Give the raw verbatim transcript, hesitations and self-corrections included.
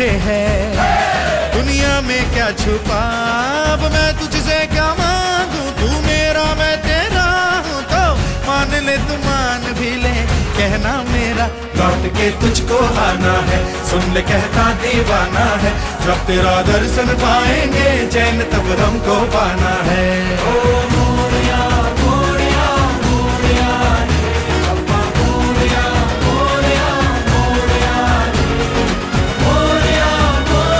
तुझसे है, दुनिया में क्या छुपा, अब मैं तुझसे क्या मांगू, तू मेरा मैं तेरा हूँ, तो मान ले तू मान भी ले, कहना मेरा लौट के तुझको आना है, सुन ले कहता दीवाना है, जब तेरा दर्शन पाएंगे चैन तब हमको पाना है। ओ